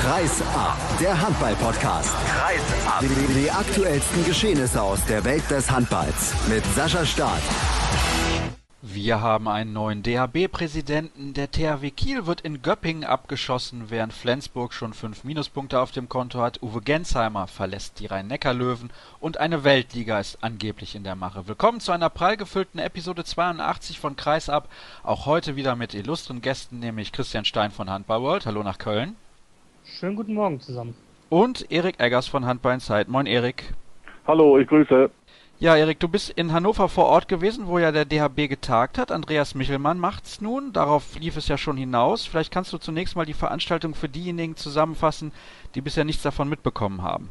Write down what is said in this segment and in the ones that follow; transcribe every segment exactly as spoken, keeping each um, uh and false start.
Kreis ab, der Handball-Podcast. Kreis ab. Die, die aktuellsten Geschehnisse aus der Welt des Handballs mit Sascha Staat. Wir haben einen neuen D H B-Präsidenten. Der T H W Kiel wird in Göppingen abgeschossen, während Flensburg schon fünf Minuspunkte auf dem Konto hat. Uwe Gensheimer verlässt die Rhein-Neckar-Löwen und eine Weltliga ist angeblich in der Mache. Willkommen zu einer prall gefüllten Episode zweiundachtzig von Kreis ab. Auch heute wieder mit illustren Gästen, nämlich Christian Stein von Handball World. Hallo nach Köln. Schönen guten Morgen zusammen. Und Erik Eggers von Handball Insight. Moin Erik. Hallo, ich grüße. Ja, Erik, du bist in Hannover vor Ort gewesen, wo ja der D H B getagt hat. Andreas Michelmann macht's nun. Darauf lief es ja schon hinaus. Vielleicht kannst du zunächst mal die Veranstaltung für diejenigen zusammenfassen, die bisher nichts davon mitbekommen haben.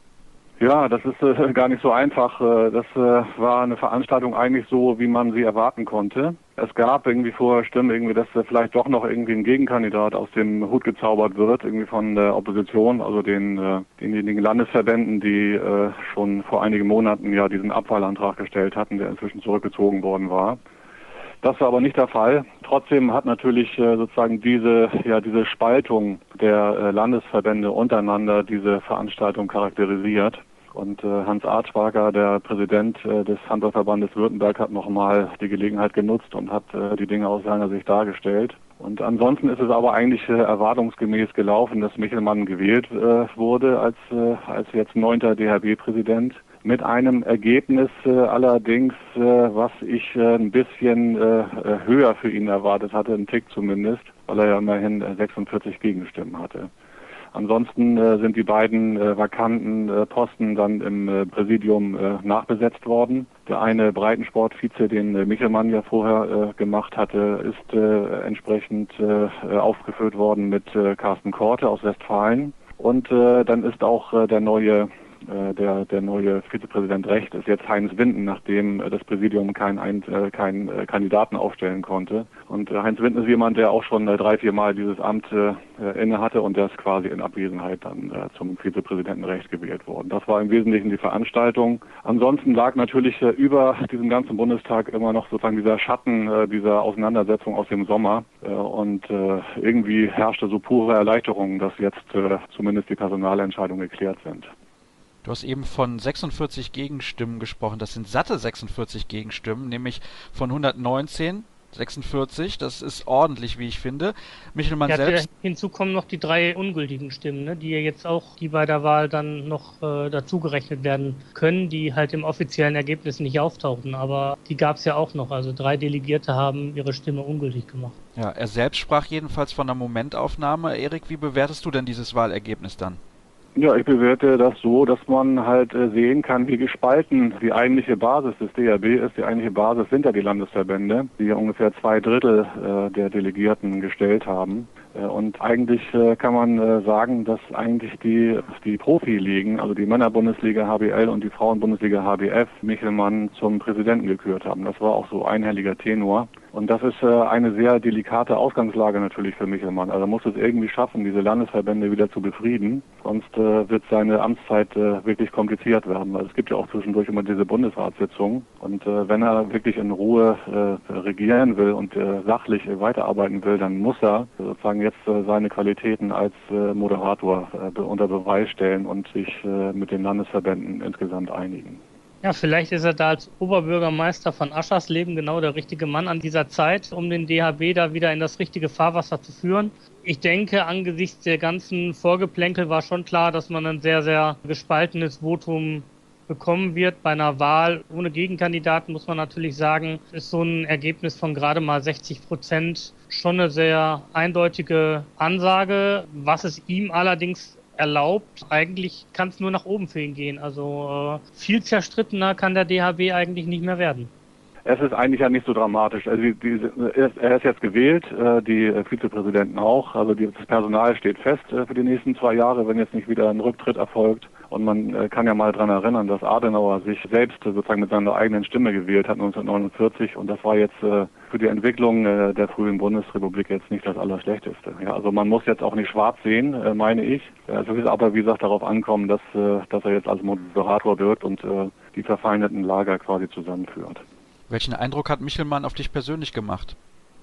Ja, das ist äh, gar nicht so einfach. Das äh, war eine Veranstaltung eigentlich so, wie man sie erwarten konnte. Es gab irgendwie vorher Stimmen, irgendwie, dass äh, vielleicht doch noch irgendwie ein Gegenkandidat aus dem Hut gezaubert wird, irgendwie von der Opposition, also den äh, denjenigen Landesverbänden, die äh, schon vor einigen Monaten ja diesen Abwahlantrag gestellt hatten, der inzwischen zurückgezogen worden war. Das war aber nicht der Fall. Trotzdem hat natürlich äh, sozusagen diese ja diese Spaltung der äh, Landesverbände untereinander diese Veranstaltung charakterisiert. Und äh, Hans Artschwager, der Präsident äh, des Handballverbandes Württemberg, hat nochmal die Gelegenheit genutzt und hat äh, die Dinge aus seiner Sicht dargestellt. Und ansonsten ist es aber eigentlich äh, erwartungsgemäß gelaufen, dass Michelmann gewählt äh, wurde als äh, als jetzt neunter D H B-Präsident. Mit einem Ergebnis äh, allerdings, äh, was ich äh, ein bisschen äh, höher für ihn erwartet hatte, einen Tick zumindest, weil er ja immerhin äh, sechsundvierzig Gegenstimmen hatte. Ansonsten äh, sind die beiden äh, vakanten äh, Posten dann im äh, Präsidium äh, nachbesetzt worden. Der eine Breitensport-Vize, den äh, Michelmann ja vorher äh, gemacht hatte, ist äh, entsprechend äh, aufgeführt worden mit äh, Carsten Korte aus Westfalen. Und äh, dann ist auch äh, der neue Der, der neue Vizepräsident Recht ist jetzt Heinz Winden, nachdem das Präsidium keinen äh, kein, äh, Kandidaten aufstellen konnte. Und äh, Heinz Winden ist jemand, der auch schon äh, drei, vier Mal dieses Amt äh, inne hatte und der ist quasi in Abwesenheit dann äh, zum Vizepräsidenten Recht gewählt worden. Das war im Wesentlichen die Veranstaltung. Ansonsten lag natürlich äh, über diesem ganzen Bundestag immer noch sozusagen dieser Schatten äh, dieser Auseinandersetzung aus dem Sommer. Äh, und äh, irgendwie herrschte so pure Erleichterung, dass jetzt äh, zumindest die Personalentscheidungen geklärt sind. Du hast eben von sechsundvierzig Gegenstimmen gesprochen. Das sind satte sechsundvierzig Gegenstimmen, nämlich von hundertneunzehn, sechsundvierzig. Das ist ordentlich, wie ich finde. Michelmann ja, selbst... Hinzu kommen noch die drei ungültigen Stimmen, ne, die ja jetzt auch, die bei der Wahl dann noch äh, dazugerechnet werden können, die halt im offiziellen Ergebnis nicht auftauchten. Aber die gab es ja auch noch. Also drei Delegierte haben ihre Stimme ungültig gemacht. Ja, er selbst sprach jedenfalls von einer Momentaufnahme. Erik, wie bewertest du denn dieses Wahlergebnis dann? Ja, ich bewerte das so, dass man halt äh, sehen kann, wie gespalten die eigentliche Basis des D H B ist. Die eigentliche Basis sind ja die Landesverbände, die ja ungefähr zwei Drittel äh, der Delegierten gestellt haben. Äh, und eigentlich äh, kann man äh, sagen, dass eigentlich die die Profiligen, also die Männerbundesliga H B L und die Frauenbundesliga H B F, Michelmann zum Präsidenten gekürt haben. Das war auch so einhelliger Tenor. Und das ist äh, eine sehr delikate Ausgangslage natürlich für Michelmann. Also er muss es irgendwie schaffen, diese Landesverbände wieder zu befrieden. Sonst äh, wird seine Amtszeit äh, wirklich kompliziert werden. Weil es gibt ja auch zwischendurch immer diese Bundesratssitzungen. Und äh, wenn er wirklich in Ruhe äh, regieren will und äh, sachlich äh, weiterarbeiten will, dann muss er sozusagen jetzt äh, seine Qualitäten als äh, Moderator äh, unter Beweis stellen und sich äh, mit den Landesverbänden insgesamt einigen. Ja, vielleicht ist er da als Oberbürgermeister von Aschersleben genau der richtige Mann an dieser Zeit, um den D H B da wieder in das richtige Fahrwasser zu führen. Ich denke, angesichts der ganzen Vorgeplänkel war schon klar, dass man ein sehr, sehr gespaltenes Votum bekommen wird. Bei einer Wahl ohne Gegenkandidaten muss man natürlich sagen, ist so ein Ergebnis von gerade mal sechzig Prozent schon eine sehr eindeutige Ansage. Was es ihm allerdings erlaubt, eigentlich kann es nur nach oben für ihn gehen. Also äh, viel zerstrittener kann der D H B eigentlich nicht mehr werden. Es ist eigentlich ja nicht so dramatisch. Also die, die, er ist jetzt gewählt, äh, die Vizepräsidenten auch. Also die, das Personal steht fest äh, für die nächsten zwei Jahre, wenn jetzt nicht wieder ein Rücktritt erfolgt. Und man äh, kann ja mal dran erinnern, dass Adenauer sich selbst äh, sozusagen mit seiner eigenen Stimme gewählt hat neunzehnhundertneunundvierzig. Und das war jetzt äh, für die Entwicklung äh, der frühen Bundesrepublik jetzt nicht das Allerschlechteste. Ja, also man muss jetzt auch nicht schwarz sehen, äh, meine ich. Also es wird aber, wie gesagt, darauf ankommen, dass, äh, dass er jetzt als Moderator wirkt und äh, die verfeindeten Lager quasi zusammenführt. Welchen Eindruck hat Michelmann auf dich persönlich gemacht?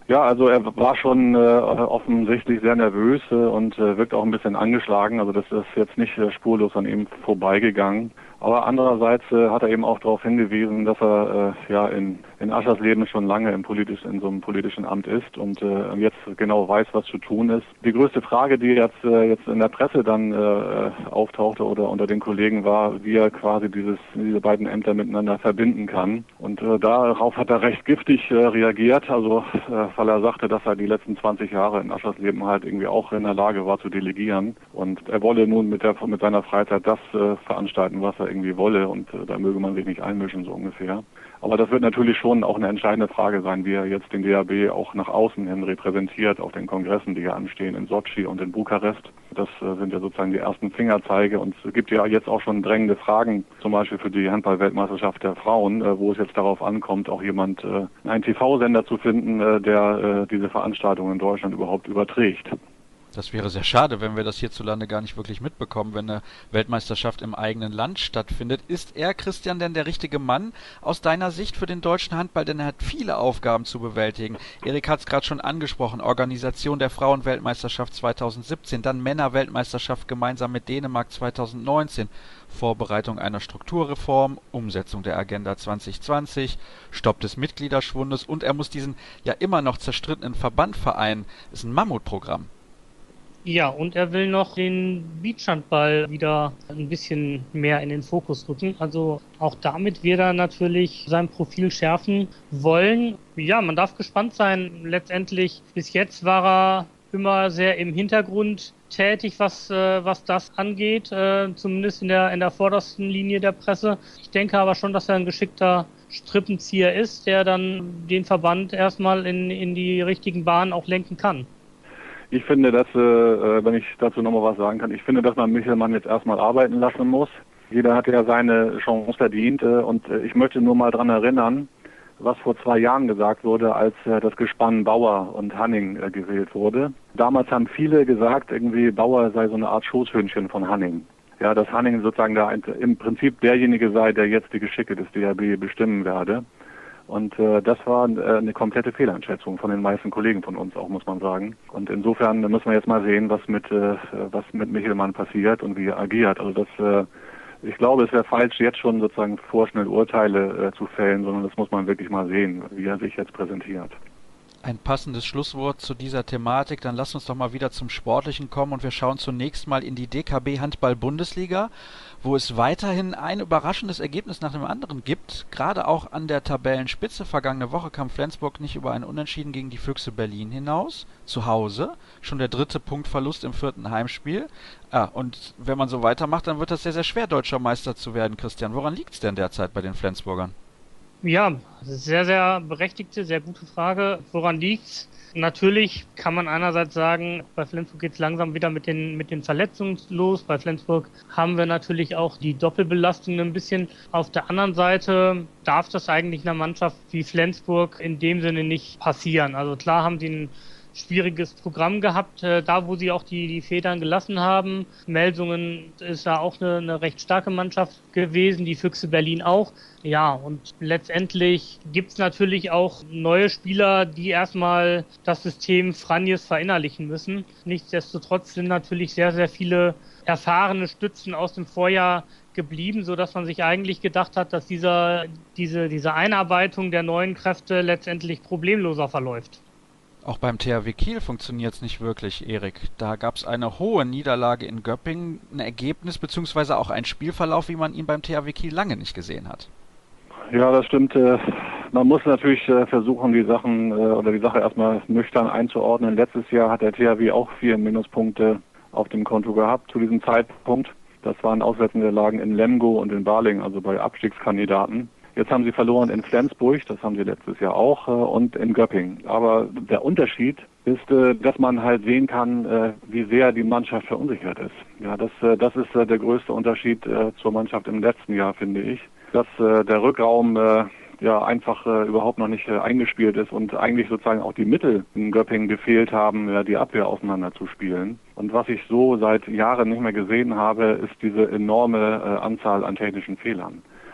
Ja, also er war schon äh, offensichtlich sehr nervös äh, und äh, wirkt auch ein bisschen angeschlagen. Also das ist jetzt nicht äh, spurlos an ihm vorbeigegangen. Aber andererseits äh, hat er eben auch darauf hingewiesen, dass er äh, ja in, in Aschersleben schon lange im politisch, in so einem politischen Amt ist und äh, jetzt genau weiß, was zu tun ist. Die größte Frage, die jetzt äh, jetzt in der Presse dann äh, auftauchte oder unter den Kollegen war, wie er quasi dieses diese beiden Ämter miteinander verbinden kann. Und äh, darauf hat er recht giftig äh, reagiert, also äh, weil er sagte, dass er die letzten zwanzig Jahre in Aschersleben halt irgendwie auch in der Lage war zu delegieren. Und er wolle nun mit der mit seiner Freizeit das äh, veranstalten, was er irgendwie wolle und äh, da möge man sich nicht einmischen, so ungefähr. Aber das wird natürlich schon auch eine entscheidende Frage sein, wie er jetzt den D H B auch nach außen hin repräsentiert auf den Kongressen, die ja anstehen in Sotschi und in Bukarest. Das äh, sind ja sozusagen die ersten Fingerzeige und es gibt ja jetzt auch schon drängende Fragen, zum Beispiel für die Handball-Weltmeisterschaft der Frauen, äh, wo es jetzt darauf ankommt, auch jemand, äh, einen T V-Sender zu finden, äh, der äh, diese Veranstaltung in Deutschland überhaupt überträgt. Das wäre sehr schade, wenn wir das hierzulande gar nicht wirklich mitbekommen, wenn eine Weltmeisterschaft im eigenen Land stattfindet. Ist er, Christian, denn der richtige Mann aus deiner Sicht für den deutschen Handball? Denn er hat viele Aufgaben zu bewältigen. Erik hat es gerade schon angesprochen. Organisation der Frauenweltmeisterschaft zweitausendsiebzehn, dann Männerweltmeisterschaft gemeinsam mit Dänemark zweitausendneunzehn, Vorbereitung einer Strukturreform, Umsetzung der Agenda zwanzig zwanzig, Stopp des Mitgliederschwundes und er muss diesen ja immer noch zerstrittenen Verband vereinen. Das ist ein Mammutprogramm. Ja, und er will noch den Beachhandball wieder ein bisschen mehr in den Fokus rücken. Also auch damit wird er natürlich sein Profil schärfen wollen. Ja, man darf gespannt sein. Letztendlich, bis jetzt war er immer sehr im Hintergrund tätig, was äh, was das angeht, äh, zumindest in der in der vordersten Linie der Presse. Ich denke aber schon, dass er ein geschickter Strippenzieher ist, der dann den Verband erstmal in in die richtigen Bahnen auch lenken kann. Ich finde, dass, äh, wenn ich dazu nochmal was sagen kann, ich finde, dass man Michelmann jetzt erstmal arbeiten lassen muss. Jeder hat ja seine Chance verdient äh, und äh, ich möchte nur mal dran erinnern, was vor zwei Jahren gesagt wurde, als äh, das Gespann Bauer und Hanning äh, gewählt wurde. Damals haben viele gesagt, irgendwie Bauer sei so eine Art Schoßhündchen von Hanning. Ja, dass Hanning sozusagen da ein, im Prinzip derjenige sei, der jetzt die Geschicke des D H B bestimmen werde. Und äh, das war äh, eine komplette Fehleinschätzung von den meisten Kollegen von uns auch, muss man sagen. Und insofern müssen wir jetzt mal sehen, was mit äh, was mit Michelmann passiert und wie er agiert. Also das, äh, ich glaube, es wäre falsch, jetzt schon sozusagen vorschnell Urteile äh, zu fällen, sondern das muss man wirklich mal sehen, wie er sich jetzt präsentiert. Ein passendes Schlusswort zu dieser Thematik. Dann lasst uns doch mal wieder zum Sportlichen kommen und wir schauen zunächst mal in die D K B Handball-Bundesliga, wo es weiterhin ein überraschendes Ergebnis nach dem anderen gibt. Gerade auch an der Tabellenspitze. Vergangene Woche kam Flensburg nicht über ein Unentschieden gegen die Füchse Berlin hinaus. Zu Hause. Schon der dritte Punktverlust im vierten Heimspiel. Ah, und wenn man so weitermacht, dann wird das sehr, sehr schwer, deutscher Meister zu werden, Christian. Woran liegt es denn derzeit bei den Flensburgern? Ja, sehr, sehr berechtigte, sehr gute Frage. Woran liegt's? Natürlich kann man einerseits sagen, bei Flensburg geht's langsam wieder mit den mit den Verletzungen los. Bei Flensburg haben wir natürlich auch die Doppelbelastung ein bisschen. Auf der anderen Seite darf das eigentlich einer Mannschaft wie Flensburg in dem Sinne nicht passieren. Also klar haben sie ein schwieriges Programm gehabt, äh, da wo sie auch die, die Federn gelassen haben. Melsungen ist ja auch eine, eine recht starke Mannschaft gewesen, die Füchse Berlin auch. Ja, und letztendlich gibt's natürlich auch neue Spieler, die erstmal das System Franjes verinnerlichen müssen. Nichtsdestotrotz sind natürlich sehr, sehr viele erfahrene Stützen aus dem Vorjahr geblieben, so dass man sich eigentlich gedacht hat, dass dieser, diese, diese Einarbeitung der neuen Kräfte letztendlich problemloser verläuft. Auch beim T H W Kiel funktioniert es nicht wirklich, Erik. Da gab es eine hohe Niederlage in Göppingen, ein Ergebnis bzw. auch ein Spielverlauf, wie man ihn beim T H W Kiel lange nicht gesehen hat. Ja, das stimmt. Man muss natürlich versuchen, die Sachen oder die Sache erstmal nüchtern einzuordnen. Letztes Jahr hat der T H W auch vier Minuspunkte auf dem Konto gehabt zu diesem Zeitpunkt. Das waren Auswärtsniederlagen in Lemgo und in Balingen, also bei Abstiegskandidaten. Jetzt haben sie verloren in Flensburg, das haben sie letztes Jahr auch, und in Göppingen. Aber der Unterschied ist, dass man halt sehen kann, wie sehr die Mannschaft verunsichert ist. Ja, das, das ist der größte Unterschied zur Mannschaft im letzten Jahr, finde ich. Dass der Rückraum ja einfach überhaupt noch nicht eingespielt ist und eigentlich sozusagen auch die Mittel in Göppingen gefehlt haben, ja, die Abwehr auseinanderzuspielen. Und was ich so seit Jahren nicht mehr gesehen habe, ist diese enorme Anzahl an technischen Fehlern.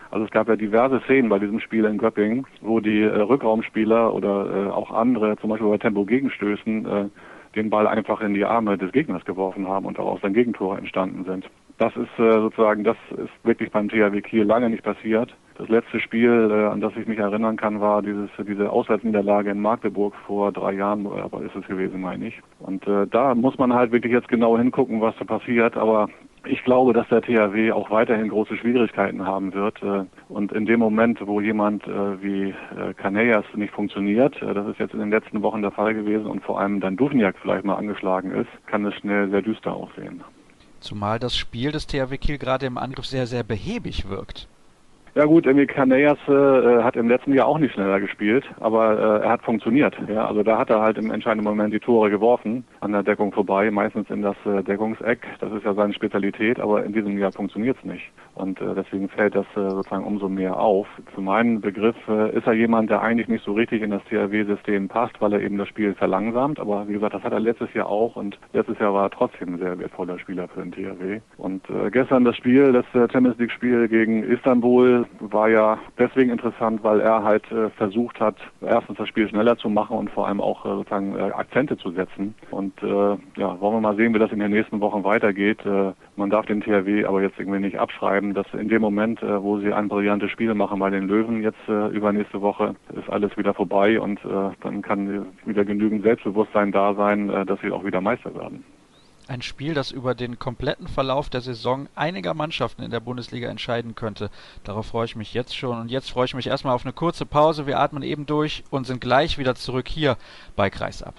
Also es gab ja diverse Szenen bei diesem Spiel in Göppingen, wo die äh, Rückraumspieler oder äh, auch andere, zum Beispiel bei Tempo-Gegenstößen, äh, den Ball einfach in die Arme des Gegners geworfen haben und daraus dann Gegentore entstanden sind. Das ist äh, sozusagen, das ist wirklich beim T H W Kiel lange nicht passiert. Das letzte Spiel, äh, an das ich mich erinnern kann, war dieses diese Auswärtsniederlage in Magdeburg vor drei Jahren, aber ist es gewesen, meine ich. Und äh, da muss man halt wirklich jetzt genau hingucken, was da passiert. Aber ich glaube, dass der T H W auch weiterhin große Schwierigkeiten haben wird. Äh, und in dem Moment, wo jemand äh, wie äh, Canellas nicht funktioniert, äh, das ist jetzt in den letzten Wochen der Fall gewesen und vor allem dann Duvniak vielleicht mal angeschlagen ist, kann es schnell sehr düster aussehen. Zumal das Spiel des T H W Kiel gerade im Angriff sehr, sehr behäbig wirkt. Ja gut, Emil Canellas äh, hat im letzten Jahr auch nicht schneller gespielt, aber äh, er hat funktioniert. Ja, also da hat er halt im entscheidenden Moment die Tore geworfen, an der Deckung vorbei, meistens in das äh, Deckungseck. Das ist ja seine Spezialität, aber in diesem Jahr funktioniert es nicht. Und äh, deswegen fällt das äh, sozusagen umso mehr auf. Zu meinem Begriff äh, ist er jemand, der eigentlich nicht so richtig in das T H W-System passt, weil er eben das Spiel verlangsamt. Aber wie gesagt, das hat er letztes Jahr auch und letztes Jahr war er trotzdem ein sehr wertvoller Spieler für den T H W. Und äh, gestern das Spiel, das äh, Champions League-Spiel gegen Istanbul, war ja deswegen interessant, weil er halt äh, versucht hat, erstens das Spiel schneller zu machen und vor allem auch äh, sozusagen äh, Akzente zu setzen. Und äh, ja, wollen wir mal sehen, wie das in den nächsten Wochen weitergeht. Äh, man darf den T H W aber jetzt irgendwie nicht abschreiben, dass in dem Moment, äh, wo sie ein brillantes Spiel machen bei den Löwen, jetzt äh, übernächste Woche, ist alles wieder vorbei und äh, dann kann wieder genügend Selbstbewusstsein da sein, äh, dass sie auch wieder Meister werden. Ein Spiel, das über den kompletten Verlauf der Saison einiger Mannschaften in der Bundesliga entscheiden könnte. Darauf freue ich mich jetzt schon. Und jetzt freue ich mich erstmal auf eine kurze Pause. Wir atmen eben durch und sind gleich wieder zurück hier bei Kreisab.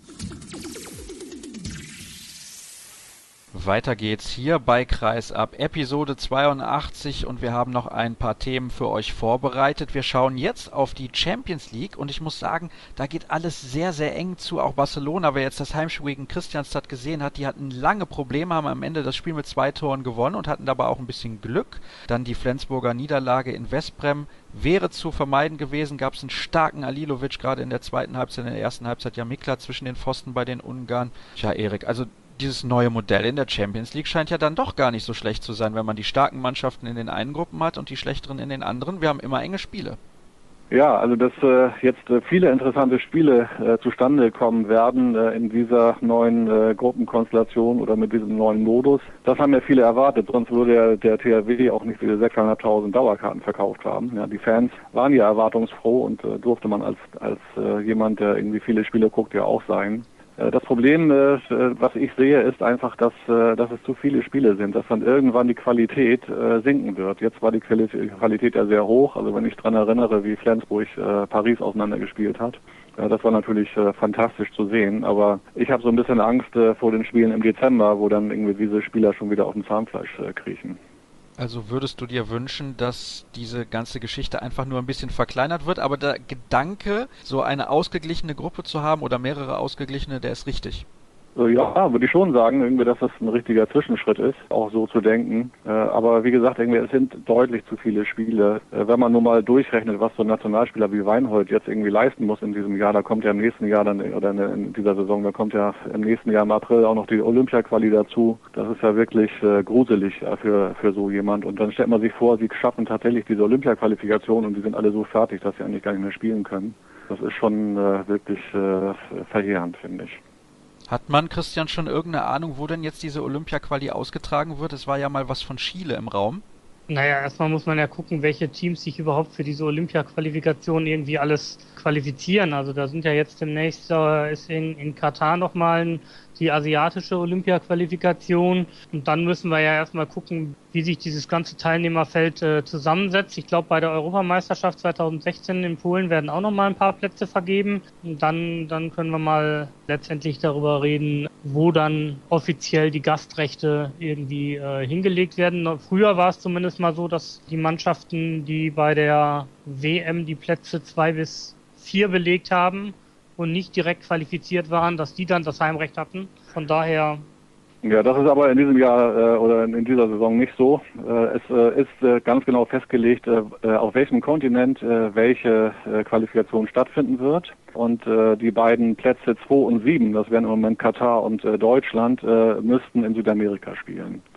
Weiter geht's hier bei Kreisab, Episode zweiundachtzig, und wir haben noch ein paar Themen für euch vorbereitet. Wir schauen jetzt auf die Champions League und ich muss sagen, da geht alles sehr, sehr eng zu. Auch Barcelona, wer jetzt das Heimspiel gegen Kristianstad gesehen hat, die hatten lange Probleme, haben am Ende das Spiel mit zwei Toren gewonnen und hatten dabei auch ein bisschen Glück. Dann die Flensburger Niederlage in Westbrem wäre zu vermeiden gewesen. Gab es einen starken Alilovic, gerade in der zweiten Halbzeit, in der ersten Halbzeit ja Mikla zwischen den Pfosten bei den Ungarn. Tja, Erik, also dieses neue Modell in der Champions League scheint ja dann doch gar nicht so schlecht zu sein, wenn man die starken Mannschaften in den einen Gruppen hat und die schlechteren in den anderen. Wir haben immer enge Spiele. Ja, also dass äh, jetzt äh, viele interessante Spiele äh, zustande kommen werden äh, in dieser neuen äh, Gruppenkonstellation oder mit diesem neuen Modus, das haben ja viele erwartet, sonst würde ja der T H W auch nicht diese sechstausendfünfhundert Dauerkarten verkauft haben. Ja, die Fans waren ja erwartungsfroh und äh, durfte man als als äh, jemand, der irgendwie viele Spiele guckt, ja auch sein. Das Problem, was ich sehe, ist einfach, dass, dass es zu viele Spiele sind, dass dann irgendwann die Qualität sinken wird. Jetzt war die Qualität ja sehr hoch, also wenn ich daran erinnere, wie Flensburg Paris auseinandergespielt hat. Das war natürlich fantastisch zu sehen, aber ich habe so ein bisschen Angst vor den Spielen im Dezember, wo dann irgendwie diese Spieler schon wieder auf dem Zahnfleisch kriechen. Also würdest du dir wünschen, dass diese ganze Geschichte einfach nur ein bisschen verkleinert wird, aber der Gedanke, so eine ausgeglichene Gruppe zu haben oder mehrere ausgeglichene, der ist richtig? Ja, würde ich schon sagen, irgendwie, dass das ein richtiger Zwischenschritt ist, auch so zu denken. Aber wie gesagt, irgendwie, es sind deutlich zu viele Spiele. Wenn man nur mal durchrechnet, was so ein Nationalspieler wie Weinhold jetzt irgendwie leisten muss in diesem Jahr, da kommt ja im nächsten Jahr dann, oder in dieser Saison, da kommt ja im nächsten Jahr im April auch noch die Olympia-Quali dazu. Das ist ja wirklich äh, gruselig für, für so jemand. Und dann stellt man sich vor, sie schaffen tatsächlich diese Olympia-Qualifikation und die sind alle so fertig, dass sie eigentlich gar nicht mehr spielen können. Das ist schon äh, wirklich äh, verheerend, finde ich. Hat man, Christian, schon irgendeine Ahnung, wo denn jetzt diese Olympia-Quali ausgetragen wird? Es war ja mal was von Chile im Raum. Naja, erstmal muss man ja gucken, welche Teams sich überhaupt für diese Olympia-Qualifikation irgendwie alles qualifizieren. Also da sind ja jetzt demnächst, äh, ist in, in Katar nochmal die asiatische Olympia-Qualifikation. Und dann müssen wir ja erstmal gucken, wie sich dieses ganze Teilnehmerfeld äh, zusammensetzt. Ich glaube, bei der Europameisterschaft zweitausendsechzehn in Polen werden auch nochmal ein paar Plätze vergeben. Und dann, dann können wir mal letztendlich darüber reden, wo dann offiziell die Gastrechte irgendwie äh, hingelegt werden. Früher war es zumindest mal so, dass die Mannschaften, die bei der W M die Plätze zwei bis vier belegt haben und nicht direkt qualifiziert waren, dass die dann das Heimrecht hatten. Von daher... Ja, das ist aber in diesem Jahr äh, oder in dieser Saison nicht so. Äh, es äh, ist äh, ganz genau festgelegt, äh, auf welchem Kontinent äh, welche äh, Qualifikation stattfinden wird. Und äh, die beiden Plätze zwei und sieben, das wären im Moment Katar und äh, Deutschland, äh, müssten in Südamerika spielen.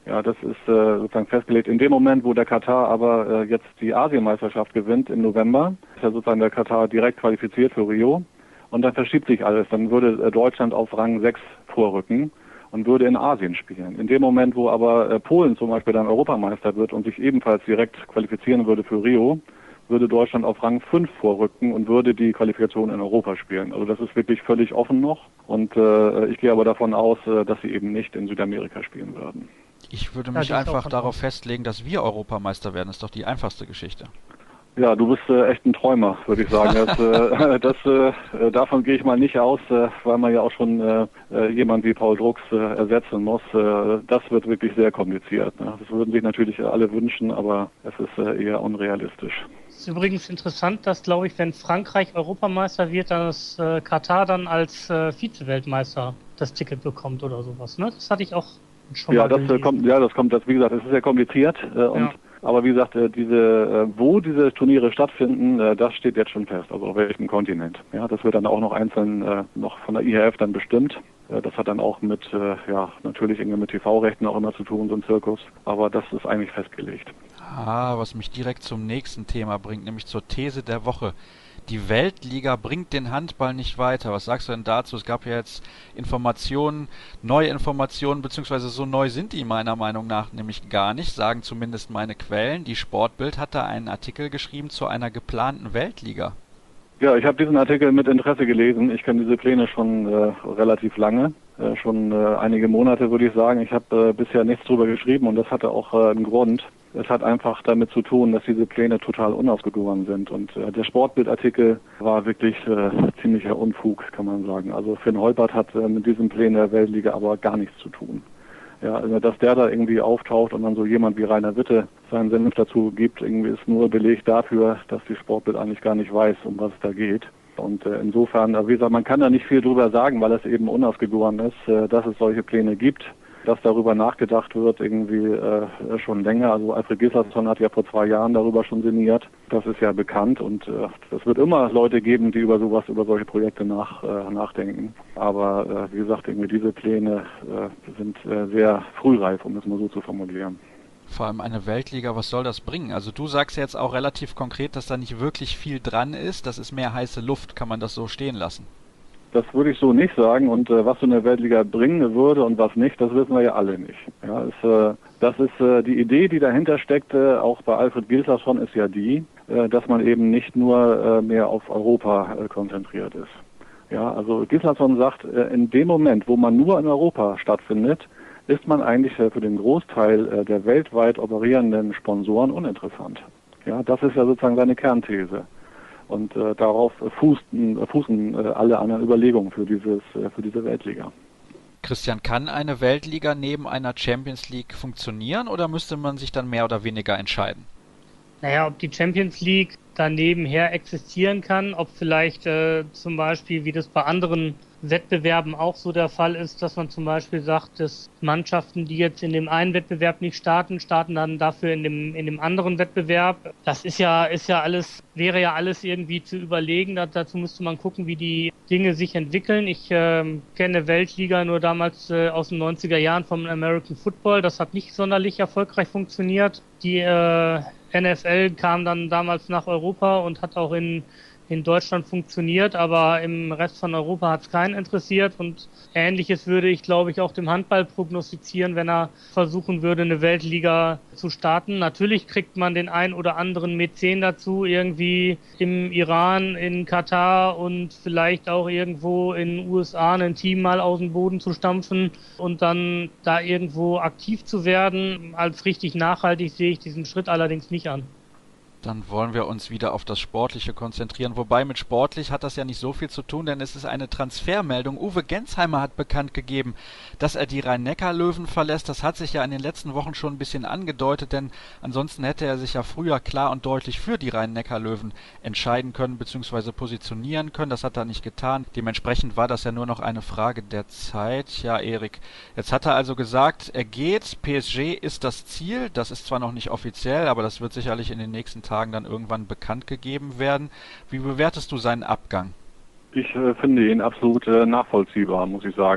Ja, das ist äh, sozusagen festgelegt. In dem Moment, wo der Katar aber äh, jetzt die Asienmeisterschaft gewinnt im November, ist ja sozusagen der Katar direkt qualifiziert für Rio. Und dann verschiebt sich alles. Dann würde äh, Deutschland auf Rang sechs vorrücken und würde in Asien spielen. In dem Moment, wo aber äh, Polen zum Beispiel dann Europameister wird und sich ebenfalls direkt qualifizieren würde für Rio, würde Deutschland auf Rang fünf vorrücken und würde die Qualifikation in Europa spielen. Also das ist wirklich völlig offen noch. Und äh, ich gehe aber davon aus, äh, dass sie eben nicht in Südamerika spielen würden. Ich würde mich einfach darauf festlegen, dass wir Europameister werden. Das ist doch die einfachste Geschichte. Ja, du bist äh, echt ein Träumer, würde ich sagen. Das, äh, das, äh, davon gehe ich mal nicht aus, äh, weil man ja auch schon äh, jemand wie Paul Drucks äh, ersetzen muss. Äh, das wird wirklich sehr kompliziert. Ne? Das würden sich natürlich alle wünschen, aber es ist äh, eher unrealistisch. Es ist übrigens interessant, dass, glaube ich, wenn Frankreich Europameister wird, dann das äh, Katar dann als äh, Vize-Weltmeister das Ticket bekommt oder sowas. Ne? Das hatte ich auch schon ja, mal das gelesen. kommt, ja, das kommt, das, wie gesagt, es ist sehr kompliziert äh, und ja. Aber wie gesagt, äh, diese, äh, wo diese Turniere stattfinden, äh, das steht jetzt schon fest, also auf welchem Kontinent. Ja, das wird dann auch noch einzeln äh, noch von der I H F dann bestimmt. Äh, das hat dann auch mit, äh, ja, natürlich irgendwie mit T V-Rechten auch immer zu tun, so ein Zirkus. Aber das ist eigentlich festgelegt. Ah, was mich direkt zum nächsten Thema bringt, nämlich zur These der Woche. Die Weltliga bringt den Handball nicht weiter. Was sagst du denn dazu? Es gab ja jetzt Informationen, neue Informationen, beziehungsweise so neu sind die meiner Meinung nach nämlich gar nicht, sagen zumindest meine Quellen. Die Sportbild hat da einen Artikel geschrieben zu einer geplanten Weltliga. Ja, ich habe diesen Artikel mit Interesse gelesen. Ich kenne diese Pläne schon äh, relativ lange, äh, schon äh, einige Monate würde ich sagen. Ich habe äh, bisher nichts drüber geschrieben und das hatte auch äh, einen Grund. Es hat einfach damit zu tun, dass diese Pläne total unausgegoren sind. Und äh, der Sportbildartikel war wirklich äh, ziemlicher Unfug, kann man sagen. Also Finn Holpert hat äh, mit diesem Plänen der Weltliga aber gar nichts zu tun. Ja, also dass der da irgendwie auftaucht und dann so jemand wie Rainer Witte seinen Senf dazu gibt, irgendwie ist nur Beleg dafür, dass die Sportbild eigentlich gar nicht weiß, um was es da geht. Und äh, insofern, wie gesagt, man kann da nicht viel drüber sagen, weil es eben unausgegoren ist, äh, dass es solche Pläne gibt. Dass darüber nachgedacht wird, irgendwie äh, schon länger. Also Alfred Gislason hat ja vor zwei Jahren darüber schon sinniert. Das ist ja bekannt und äh, es wird immer Leute geben, die über sowas, über solche Projekte nach, äh, nachdenken. Aber äh, wie gesagt, irgendwie diese Pläne äh, sind äh, sehr frühreif, um es mal so zu formulieren. Vor allem eine Weltliga, was soll das bringen? Also du sagst jetzt auch relativ konkret, dass da nicht wirklich viel dran ist. Das ist mehr heiße Luft. Kann man das so stehen lassen? Das würde ich so nicht sagen und äh, was so eine Weltliga bringen würde und was nicht, das wissen wir ja alle nicht. Ja, es, äh, das ist äh, die Idee, die dahinter steckte, auch bei Alfred Gislason ist ja die, äh, dass man eben nicht nur äh, mehr auf Europa äh, konzentriert ist. Ja, also Gislason sagt, äh, in dem Moment, wo man nur in Europa stattfindet, ist man eigentlich äh, für den Großteil äh, der weltweit operierenden Sponsoren uninteressant. Ja, das ist ja sozusagen seine Kernthese. Und äh, darauf fußen, fußen äh, alle anderen Überlegungen für dieses äh, für diese Weltliga. Christian, kann eine Weltliga neben einer Champions League funktionieren oder müsste man sich dann mehr oder weniger entscheiden? Naja, ob die Champions League daneben her existieren kann, ob vielleicht äh, zum Beispiel, wie das bei anderen Wettbewerben auch so der Fall ist, dass man zum Beispiel sagt, dass Mannschaften, die jetzt in dem einen Wettbewerb nicht starten, starten dann dafür in dem in dem anderen Wettbewerb. Das ist ja ist ja alles wäre ja alles irgendwie zu überlegen. Da, dazu müsste man gucken, wie die Dinge sich entwickeln. Ich äh, kenne Weltliga nur damals äh, aus den neunziger Jahren vom American Football. Das hat nicht sonderlich erfolgreich funktioniert. Die äh, N F L kam dann damals nach Europa und hat auch in in Deutschland funktioniert, aber im Rest von Europa hat es keinen interessiert und Ähnliches würde ich, glaube ich, auch dem Handball prognostizieren, wenn er versuchen würde, eine Weltliga zu starten. Natürlich kriegt man den ein oder anderen Mäzen dazu, irgendwie im Iran, in Katar und vielleicht auch irgendwo in den U S A ein Team mal aus dem Boden zu stampfen und dann da irgendwo aktiv zu werden. Als richtig nachhaltig sehe ich diesen Schritt allerdings nicht an. Dann wollen wir uns wieder auf das Sportliche konzentrieren. Wobei mit sportlich hat das ja nicht so viel zu tun, denn es ist eine Transfermeldung. Uwe Gensheimer hat bekannt gegeben, dass er die Rhein-Neckar-Löwen verlässt. Das hat sich ja in den letzten Wochen schon ein bisschen angedeutet, denn ansonsten hätte er sich ja früher klar und deutlich für die Rhein-Neckar-Löwen entscheiden können bzw. positionieren können. Das hat er nicht getan. Dementsprechend war das ja nur noch eine Frage der Zeit. Ja, Erik, jetzt hat er also gesagt, er geht. P S G ist das Ziel. Das ist zwar noch nicht offiziell, aber das wird sicherlich in den nächsten Tagen dann irgendwann bekannt gegeben werden. Wie bewertest du seinen Abgang? Ich äh, finde ihn absolut äh, nachvollziehbar, muss ich sagen.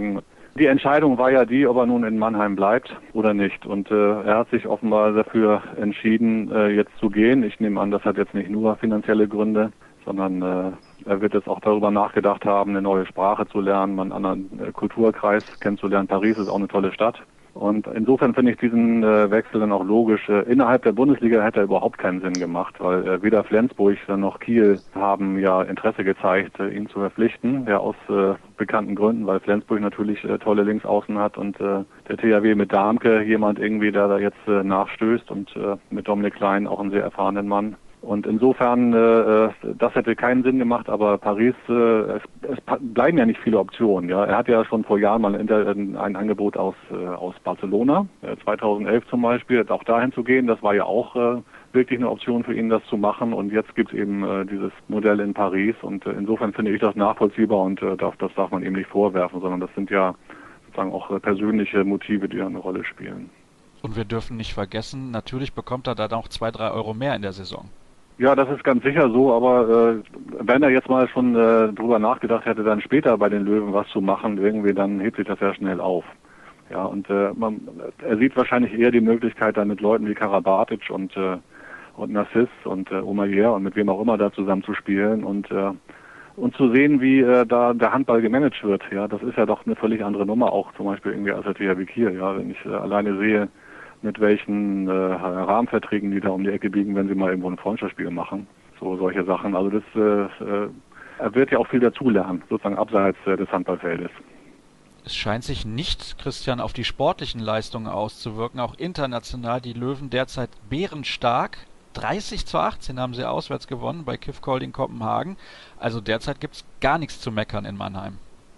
Die Entscheidung war ja die, ob er nun in Mannheim bleibt oder nicht. Und äh, er hat sich offenbar dafür entschieden, äh, jetzt zu gehen. Ich nehme an, das hat jetzt nicht nur finanzielle Gründe, sondern äh, er wird jetzt auch darüber nachgedacht haben, eine neue Sprache zu lernen, mal einen anderen äh, Kulturkreis kennenzulernen. Paris ist auch eine tolle Stadt. Und insofern finde ich diesen äh, Wechsel dann auch logisch. Äh, innerhalb der Bundesliga hätte er überhaupt keinen Sinn gemacht, weil äh, weder Flensburg noch Kiel haben ja Interesse gezeigt, äh, ihn zu verpflichten. Ja, aus äh, bekannten Gründen, weil Flensburg natürlich äh, tolle Linksaußen hat und äh, der T H W mit Darmke jemand irgendwie, der da jetzt äh, nachstößt und äh, mit Dominik Klein auch einen sehr erfahrenen Mann. Und insofern, äh, das hätte keinen Sinn gemacht, aber Paris, äh, es, es bleiben ja nicht viele Optionen. Ja, er hat ja schon vor Jahren mal ein, ein Angebot aus äh, aus Barcelona, äh, zweitausendelf zum Beispiel, auch dahin zu gehen. Das war ja auch äh, wirklich eine Option für ihn, das zu machen. Und jetzt gibt es eben äh, dieses Modell in Paris. Und äh, insofern finde ich das nachvollziehbar und äh, das, das darf man ihm nicht vorwerfen, sondern das sind ja sozusagen auch äh, persönliche Motive, die da eine Rolle spielen. Und wir dürfen nicht vergessen, natürlich bekommt er da noch zwei, drei Euro mehr in der Saison. Ja, das ist ganz sicher so, aber äh, wenn er jetzt mal schon äh, drüber nachgedacht hätte, dann später bei den Löwen was zu machen, irgendwie, dann hebt sich das ja schnell auf. Ja, und äh, man, er sieht wahrscheinlich eher die Möglichkeit, dann mit Leuten wie Karabatic und äh, und Narciss und äh, Omayer und mit wem auch immer da zusammen zu spielen und äh, und zu sehen, wie äh, da der Handball gemanagt wird. Ja, das ist ja doch eine völlig andere Nummer, auch zum Beispiel irgendwie als der T H W Kiel. Ja, wenn ich äh, alleine sehe, mit welchen äh, Rahmenverträgen die da um die Ecke biegen, wenn sie mal irgendwo ein Freundschaftsspiel machen. So solche Sachen. Also das äh, äh, er wird ja auch viel dazulernen, sozusagen abseits äh, des Handballfeldes. Es scheint sich nicht, Christian, auf die sportlichen Leistungen auszuwirken, auch international. Die Löwen derzeit bärenstark. dreißig zu achtzehn haben sie auswärts gewonnen bei K I F Kolding Kopenhagen. Also derzeit gibt es gar nichts zu meckern in Mannheim.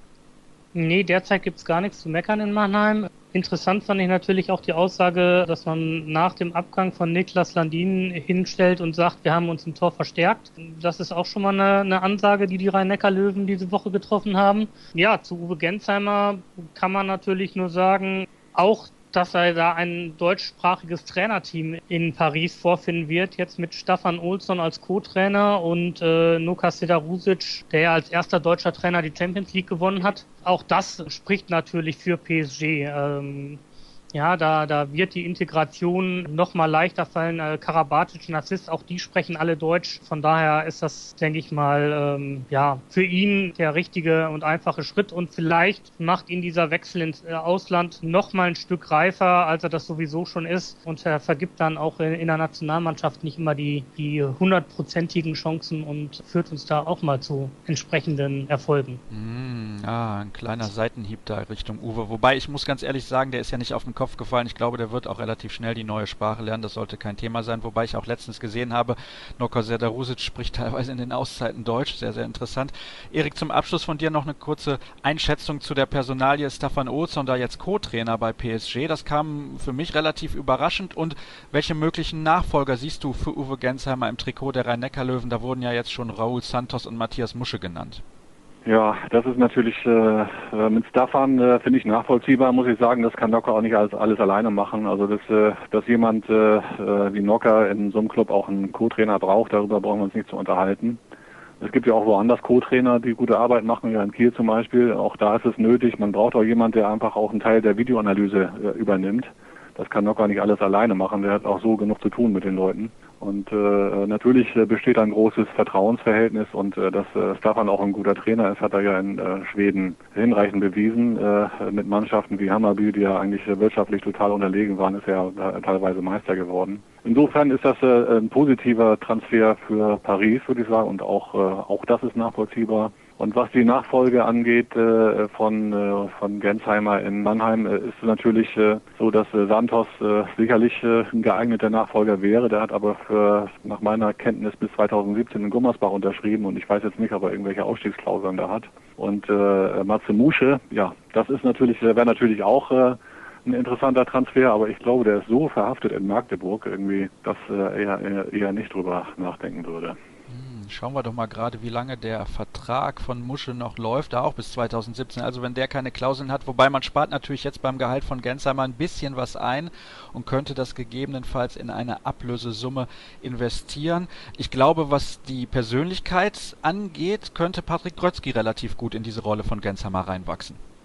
Nee, derzeit gibt's gar nichts zu meckern in Mannheim. Interessant fand ich natürlich auch die Aussage, dass man nach dem Abgang von Niklas Landin hinstellt und sagt, wir haben uns im Tor verstärkt. Das ist auch schon mal eine, eine Ansage, die die Rhein-Neckar-Löwen diese Woche getroffen haben. Ja, zu Uwe Gensheimer kann man natürlich nur sagen, auch dass er da ein deutschsprachiges Trainerteam in Paris vorfinden wird, jetzt mit Staffan Olsson als Co-Trainer und äh, Nuka Sedarusic, der ja als erster deutscher Trainer die Champions League gewonnen hat. Auch das spricht natürlich für P S G. Ähm, ja, da, da wird die Integration noch mal leichter fallen. Äh, Karabatic und Narciss, auch die sprechen alle Deutsch. Von daher ist das, denke ich mal, ähm, ja, für ihn der richtige und einfache Schritt. Und vielleicht macht ihn dieser Wechsel ins äh, Ausland noch mal ein Stück reifer, als er das sowieso schon ist. Und er vergibt dann auch in, in der Nationalmannschaft nicht immer die, die hundertprozentigen Chancen und führt uns da auch mal zu entsprechenden Erfolgen. Mm, ah, ein kleiner Seitenhieb da Richtung Uwe. Wobei, ich muss ganz ehrlich sagen, der ist ja nicht auf den Kopf gefallen. Ich glaube, der wird auch relativ schnell die neue Sprache lernen. Das sollte kein Thema sein. Wobei ich auch letztens gesehen habe, Nuka Sedarusic spricht teilweise in den Auszeiten Deutsch. Sehr, sehr interessant. Erik, zum Abschluss von dir noch eine kurze Einschätzung zu der Personalie Staffan Olsson, da jetzt Co-Trainer bei P S G. Das kam für mich relativ überraschend. Und welche möglichen Nachfolger siehst du für Uwe Gensheimer im Trikot der Rhein-Neckar-Löwen? Da wurden ja jetzt schon Raúl Santos und Matthias Musche genannt. Ja, das ist natürlich äh, mit Staffan äh, finde ich nachvollziehbar, muss ich sagen. Das kann Nocker auch nicht alles, alles alleine machen. Also dass, äh, dass jemand äh, wie Nocker in so einem Club auch einen Co-Trainer braucht, darüber brauchen wir uns nicht zu unterhalten. Es gibt ja auch woanders Co-Trainer, die gute Arbeit machen, ja in Kiel zum Beispiel. Auch da ist es nötig. Man braucht auch jemand, der einfach auch einen Teil der Videoanalyse äh, übernimmt. Das kann Nocker nicht alles alleine machen. Der hat auch so genug zu tun mit den Leuten. Und äh, natürlich äh, besteht ein großes Vertrauensverhältnis und äh, dass äh, Staffan auch ein guter Trainer ist, hat er ja in äh, Schweden hinreichend bewiesen. Äh, mit Mannschaften wie Hammarby, die ja eigentlich äh, wirtschaftlich total unterlegen waren, ist er ja äh, teilweise Meister geworden. Insofern ist das äh, ein positiver Transfer für Paris, würde ich sagen, und auch äh, auch das ist nachvollziehbar. Und was die Nachfolge angeht äh, von äh, von Gensheimer in Mannheim, äh, ist natürlich äh, so, dass äh, Santos äh, sicherlich äh, ein geeigneter Nachfolger wäre. Der hat aber für, nach meiner Kenntnis bis zweitausendsiebzehn in Gummersbach unterschrieben und ich weiß jetzt nicht, ob er irgendwelche Ausstiegsklauseln da hat. Und äh, Matze Musche, ja, das ist natürlich wäre natürlich auch äh, ein interessanter Transfer, aber ich glaube, der ist so verhaftet in Magdeburg irgendwie, dass äh, er eher, eher nicht drüber nachdenken würde. Schauen wir doch mal gerade, wie lange der Vertrag von Musche noch läuft, da auch bis zweitausendsiebzehn. Also wenn der keine Klauseln hat, wobei man spart natürlich jetzt beim Gehalt von Gensheimer ein bisschen was ein und könnte das gegebenenfalls in eine Ablösesumme investieren. Ich glaube, was die Persönlichkeit angeht, könnte Patrick Grötzky relativ gut in diese Rolle von Gensheimer reinwachsen.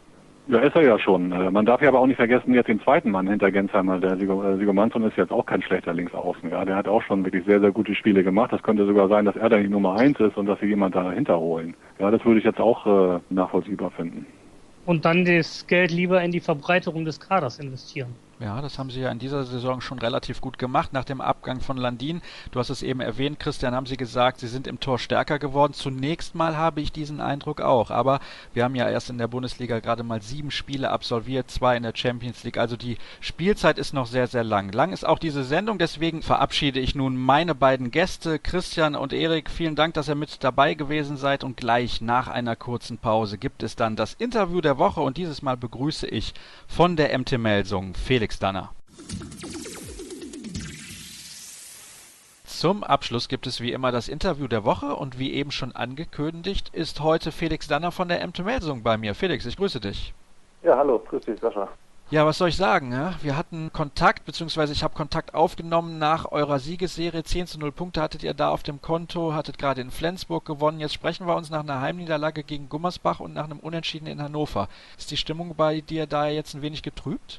Ja, ist er ja schon. Man darf ja aber auch nicht vergessen, jetzt den zweiten Mann hinter Gensheimer, der Sigurdsson ist jetzt auch kein schlechter Linksaußen. Ja, der hat auch schon wirklich sehr, sehr gute Spiele gemacht. Das könnte sogar sein, dass er da die Nummer eins ist und dass sie jemand dahinter holen. Ja, das würde ich jetzt auch äh, nachvollziehbar finden. Und dann das Geld lieber in die Verbreiterung des Kaders investieren. Ja, das haben sie ja in dieser Saison schon relativ gut gemacht, nach dem Abgang von Landin. Du hast es eben erwähnt, Christian, haben sie gesagt, sie sind im Tor stärker geworden. Zunächst mal habe ich diesen Eindruck auch, aber wir haben ja erst in der Bundesliga gerade mal sieben Spiele absolviert, zwei in der Champions League, also die Spielzeit ist noch sehr, sehr lang. Lang ist auch diese Sendung, deswegen verabschiede ich nun meine beiden Gäste, Christian und Erik. Vielen Dank, dass ihr mit dabei gewesen seid und gleich nach einer kurzen Pause gibt es dann das Interview der Woche und dieses Mal begrüße ich von der M T Melsung Felix Danner. Zum Abschluss gibt es wie immer das Interview der Woche und wie eben schon angekündigt ist heute Felix Danner von der M T Melsung bei mir. Felix, ich grüße dich. Ja, hallo, grüß dich, Sascha. Ja, was soll ich sagen? Ja? Wir hatten Kontakt, beziehungsweise ich habe Kontakt aufgenommen nach eurer Siegesserie. zehn zu null Punkte hattet ihr da auf dem Konto, hattet gerade in Flensburg gewonnen. Jetzt sprechen wir uns nach einer Heimniederlage gegen Gummersbach und nach einem Unentschieden in Hannover. Ist die Stimmung bei dir da jetzt ein wenig getrübt?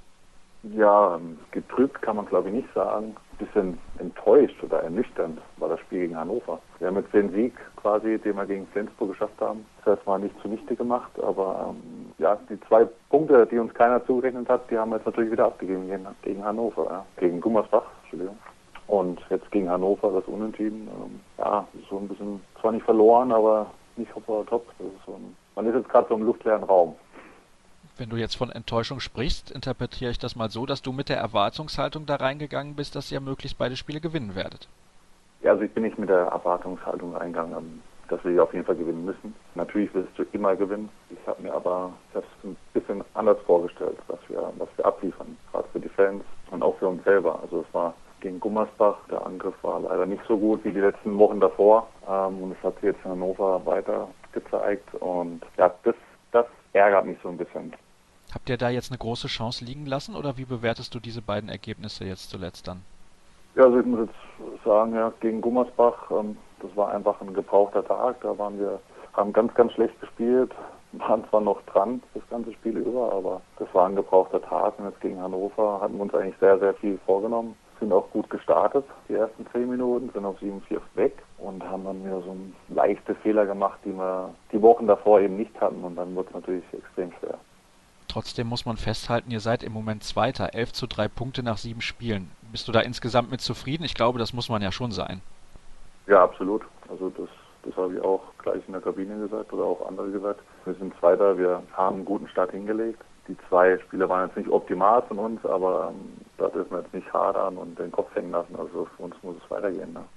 Ja, getrübt kann man glaube ich nicht sagen. Ein bisschen enttäuscht oder ernüchternd war das Spiel gegen Hannover. Wir haben jetzt den Sieg quasi, den wir gegen Flensburg geschafft haben, das heißt mal nicht zunichte gemacht, aber ähm, ja, die zwei Punkte, die uns keiner zugerechnet hat, die haben wir jetzt natürlich wieder abgegeben gegen, gegen Hannover, ja. Gegen Gummersbach, Entschuldigung. Und jetzt gegen Hannover das Unentschieden, ähm, ja, so ein bisschen, zwar nicht verloren, aber nicht hopp oder top. Das ist so ein, man ist jetzt gerade so im luftleeren Raum. Wenn du jetzt von Enttäuschung sprichst, interpretiere ich das mal so, dass du mit der Erwartungshaltung da reingegangen bist, dass ihr möglichst beide Spiele gewinnen werdet. Ja, also ich bin nicht mit der Erwartungshaltung reingegangen, dass wir auf jeden Fall gewinnen müssen. Natürlich willst du immer gewinnen. Ich habe mir aber das ein bisschen anders vorgestellt, was wir, was wir abliefern, gerade für die Fans und auch für uns selber. Also es war gegen Gummersbach, der Angriff war leider nicht so gut wie die letzten Wochen davor. Ähm, und es hat sich jetzt in Hannover weiter gezeigt. Und ja, das, das ärgert mich so ein bisschen. Habt ihr da jetzt eine große Chance liegen lassen oder wie bewertest du diese beiden Ergebnisse jetzt zuletzt dann? Ja, also ich muss jetzt sagen, ja, gegen Gummersbach, ähm, das war einfach ein gebrauchter Tag. Da waren wir, haben ganz, ganz schlecht gespielt, waren zwar noch dran das ganze Spiel über, aber das war ein gebrauchter Tag. Und jetzt gegen Hannover hatten wir uns eigentlich sehr, sehr viel vorgenommen. Sind auch gut gestartet, die ersten zehn Minuten, sind auf sieben vier weg und haben dann wieder so einen leichten Fehler gemacht, die wir die Wochen davor eben nicht hatten und dann wurde es natürlich extrem schwer. Trotzdem muss man festhalten, ihr seid im Moment Zweiter, elf zu drei Punkte nach sieben Spielen. Bist du da insgesamt mit zufrieden? Ich glaube, das muss man ja schon sein. Ja, absolut. Also das, das habe ich auch gleich in der Kabine gesagt oder auch andere gesagt. Wir sind Zweiter, wir haben einen guten Start hingelegt. Die zwei Spiele waren jetzt nicht optimal von uns, aber ähm, da dürfen wir jetzt nicht hadern und den Kopf hängen lassen. Also für uns muss es weitergehen. Ne?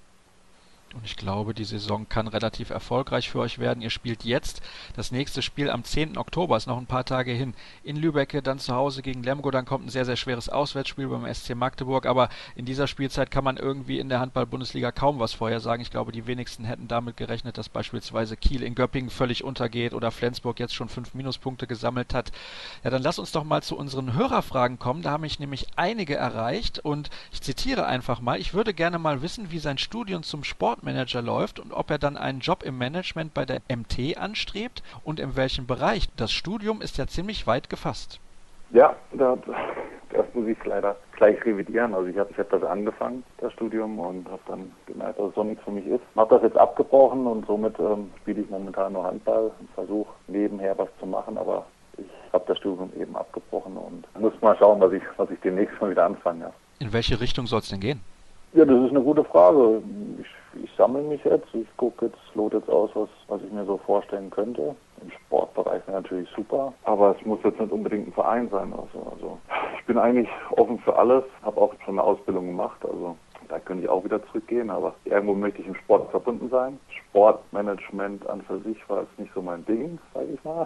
Und ich glaube, die Saison kann relativ erfolgreich für euch werden. Ihr spielt jetzt das nächste Spiel am zehnten Oktober, ist noch ein paar Tage hin, in Lübbecke, dann zu Hause gegen Lemgo. Dann kommt ein sehr, sehr schweres Auswärtsspiel beim S C Magdeburg. Aber in dieser Spielzeit kann man irgendwie in der Handball-Bundesliga kaum was vorhersagen. Ich glaube, die wenigsten hätten damit gerechnet, dass beispielsweise Kiel in Göppingen völlig untergeht oder Flensburg jetzt schon fünf Minuspunkte gesammelt hat. Ja, dann lass uns doch mal zu unseren Hörerfragen kommen. Da haben mich nämlich einige erreicht und ich zitiere einfach mal. Ich würde gerne mal wissen, wie sein Studium zum Sport Manager läuft und ob er dann einen Job im Management bei der M T anstrebt und in welchem Bereich. Das Studium ist ja ziemlich weit gefasst. Ja, das, das muss ich leider gleich revidieren. Also ich habe ich hab das angefangen, das Studium, und habe dann gemerkt, dass es so nichts für mich ist. Habe das jetzt abgebrochen und somit ähm, spiele ich momentan nur Handball und versuche nebenher was zu machen, aber ich habe das Studium eben abgebrochen und muss mal schauen, was ich, was ich demnächst mal wieder anfange. Ja. In welche Richtung soll es denn gehen? Ja, das ist eine gute Frage. Ich, ich sammle mich jetzt, ich gucke jetzt, lote jetzt aus, was, was ich mir so vorstellen könnte. Im Sportbereich wäre natürlich super, aber es muss jetzt nicht unbedingt ein Verein sein. Also, also ich bin eigentlich offen für alles, habe auch schon eine Ausbildung gemacht, also da könnte ich auch wieder zurückgehen, aber irgendwo möchte ich im Sport verbunden sein. Sportmanagement an für sich war jetzt nicht so mein Ding, sage ich mal.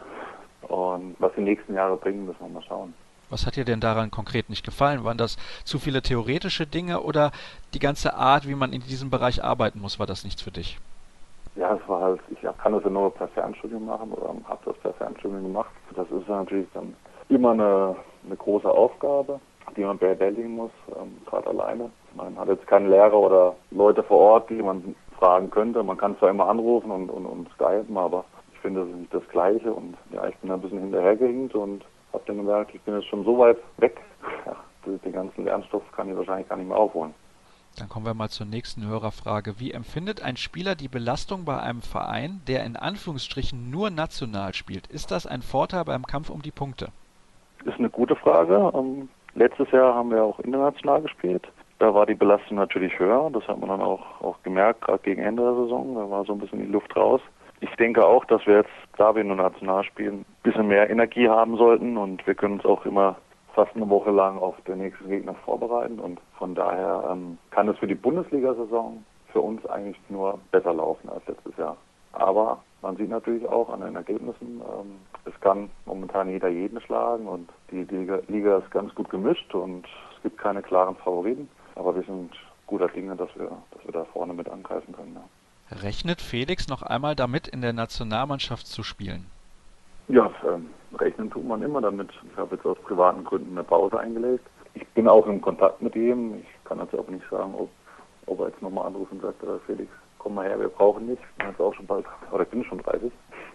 Und was die nächsten Jahre bringen, müssen wir mal schauen. Was hat dir denn daran konkret nicht gefallen? Waren das zu viele theoretische Dinge oder die ganze Art, wie man in diesem Bereich arbeiten muss, war das nichts für dich? Ja, es war halt, ich kann das ja nur per Fernstudium machen oder habe das per Fernstudium gemacht. Das ist ja natürlich dann immer eine, eine große Aufgabe, die man bewältigen muss, ähm, gerade alleine. Man hat jetzt keinen Lehrer oder Leute vor Ort, die man fragen könnte. Man kann zwar immer anrufen und, und, und skypen, aber ich finde, das ist nicht das Gleiche und ja, ich bin ein bisschen hinterhergehinkt und habe dann gemerkt, ich bin jetzt schon so weit weg, ja, den ganzen Lernstoff kann ich wahrscheinlich gar nicht mehr aufholen. Dann kommen wir mal zur nächsten Hörerfrage. Wie empfindet ein Spieler die Belastung bei einem Verein, der in Anführungsstrichen nur national spielt? Ist das ein Vorteil beim Kampf um die Punkte? Ist eine gute Frage. Um, letztes Jahr haben wir auch international gespielt. Da war die Belastung natürlich höher. Das hat man dann auch, auch gemerkt, gerade gegen Ende der Saison. Da war so ein bisschen die Luft raus. Ich denke auch, dass wir jetzt, da wir nur national spielen, ein bisschen mehr Energie haben sollten. Und wir können uns auch immer fast eine Woche lang auf den nächsten Gegner vorbereiten. Und von daher ähm, kann es für die Bundesliga-Saison für uns eigentlich nur besser laufen als letztes Jahr. Aber man sieht natürlich auch an den Ergebnissen, ähm, es kann momentan jeder jeden schlagen und die Liga, Liga ist ganz gut gemischt und es gibt keine klaren Favoriten. Aber wir sind guter Dinge, dass wir, dass wir da vorne mit angreifen können. Ja. Rechnet Felix noch einmal damit, in der Nationalmannschaft zu spielen? Ja, ähm, rechnen tut man immer damit. Ich habe jetzt aus privaten Gründen eine Pause eingelegt. Ich bin auch in Kontakt mit ihm. Ich kann jetzt auch nicht sagen, ob, ob er jetzt nochmal anruft und sagt, äh, Felix, komm mal her, wir brauchen dich. Ich bin jetzt auch schon bald, oder ich bin schon dreißig.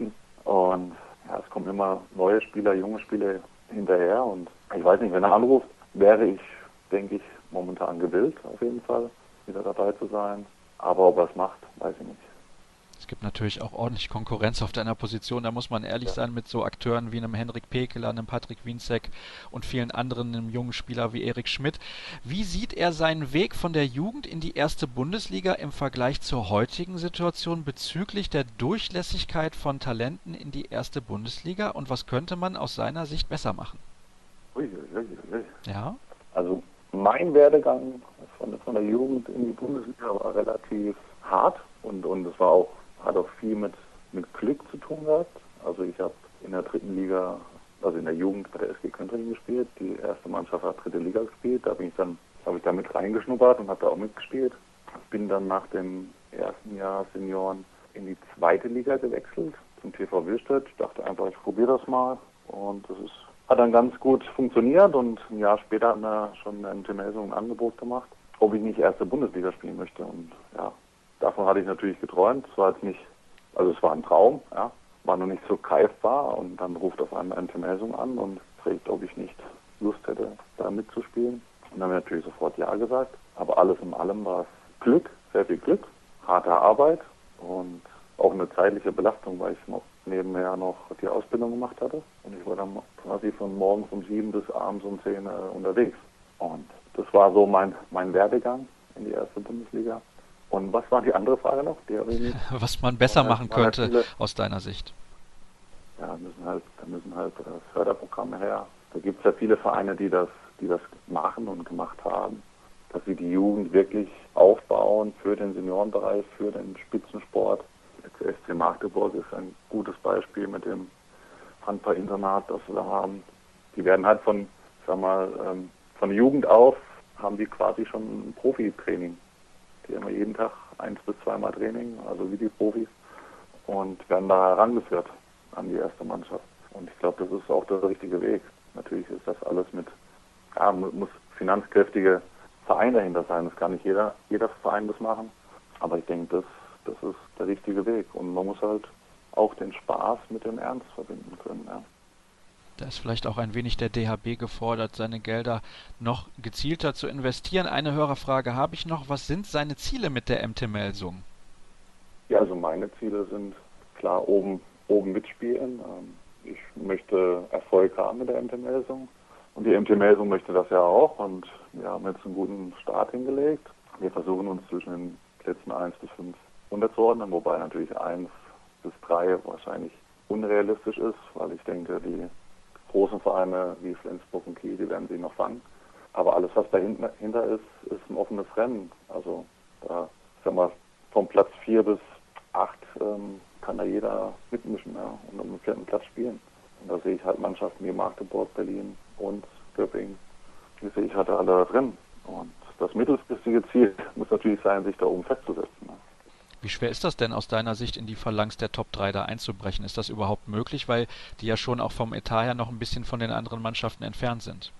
Und ja, es kommen immer neue Spieler, junge Spieler hinterher. Und ich weiß nicht, wenn er anruft, wäre ich, denke ich, momentan gewillt, auf jeden Fall, wieder dabei zu sein. Aber ob er es macht, weiß ich nicht. Es gibt natürlich auch ordentlich Konkurrenz auf deiner Position, da muss man ehrlich ja. sein, mit so Akteuren wie einem Henrik Pekeler, einem Patrick Wienzek und vielen anderen, einem jungen Spieler wie Erik Schmidt. Wie sieht er seinen Weg von der Jugend in die erste Bundesliga im Vergleich zur heutigen Situation bezüglich der Durchlässigkeit von Talenten in die erste Bundesliga und was könnte man aus seiner Sicht besser machen? Ui, ui, ui. Ja? Also mein Werdegang von, von der Jugend in die Bundesliga war relativ hart und, und es war auch hat auch viel mit, mit Glück zu tun gehabt. Also ich habe in der dritten Liga, also in der Jugend bei der S G Köntringen gespielt. Die erste Mannschaft hat dritte Liga gespielt. Da bin ich dann, habe ich da mit reingeschnuppert und habe da auch mitgespielt. Bin dann nach dem ersten Jahr Senioren in die zweite Liga gewechselt, zum T V Willstedt. Ich dachte einfach, ich probiere das mal. Und das ist, hat dann ganz gut funktioniert. Und ein Jahr später hat mir schon eine M T Melsung ein Angebot gemacht, ob ich nicht erste Bundesliga spielen möchte. Und ja, davon hatte ich natürlich geträumt. Es war jetzt nicht, also es war ein Traum, ja, war noch nicht so greifbar. Und dann ruft auf einmal M T Melsung an und fragt, ob ich nicht Lust hätte, da mitzuspielen. Und dann habe ich natürlich sofort Ja gesagt. Aber alles in allem war es Glück, sehr viel Glück, harte Arbeit und auch eine zeitliche Belastung, weil ich noch nebenher noch die Ausbildung gemacht hatte. Und ich war dann quasi von morgens um sieben bis abends um zehn äh, unterwegs. Und das war so mein, mein Werdegang in die erste Bundesliga. Und was war die andere Frage noch? Die habe ich nicht. Was man besser machen könnte viele, aus deiner Sicht? Ja, da müssen halt, da müssen halt äh, Förderprogramme her. Da gibt es ja viele Vereine, die das, die das machen und gemacht haben, dass sie die Jugend wirklich aufbauen für den Seniorenbereich, für den Spitzensport. Der S C Magdeburg ist ein gutes Beispiel mit dem Handball-Internat, das wir da haben. Die werden halt von, sag mal, ähm, von Jugend auf haben die quasi schon ein Profitraining. Die haben jeden Tag eins bis zweimal Training, also wie die Profis, und werden da herangeführt an die erste Mannschaft. Und ich glaube, das ist auch der richtige Weg. Natürlich ist das alles mit, ja, muss finanzkräftige Verein dahinter sein. Das kann nicht jeder, jeder Verein das machen. Aber ich denke, das, das ist der richtige Weg. Und man muss halt auch den Spaß mit dem Ernst verbinden können. Ja. Da ist vielleicht auch ein wenig der D H B gefordert, seine Gelder noch gezielter zu investieren. Eine Hörerfrage habe ich noch. Was sind seine Ziele mit der M T Melsung? Ja, also meine Ziele sind klar oben, oben mitspielen. Ich möchte Erfolg haben mit der M T Melsung. Und die M T Melsung möchte das ja auch. Und wir haben jetzt einen guten Start hingelegt. Wir versuchen uns zwischen den Plätzen eins bis fünf unterzuordnen, wobei natürlich eins bis drei wahrscheinlich unrealistisch ist, weil ich denke, die großen Vereine wie Flensburg und Kiel, die werden sie noch fangen. Aber alles, was dahinter ist, ist ein offenes Rennen. Also da, sag mal, vom Platz vier bis acht ähm, kann da jeder mitmischen, ja, und um den vierten Platz spielen. Und da sehe ich halt Mannschaften wie Magdeburg, Berlin und Göppingen. Die sehe ich halt alle da drin. Und das mittelfristige Ziel muss natürlich sein, sich da oben festzusetzen. Ja. Wie schwer ist das denn aus deiner Sicht, in die Phalanx der Top drei da einzubrechen? Ist das überhaupt möglich, weil die ja schon auch vom Etat her noch ein bisschen von den anderen Mannschaften entfernt sind?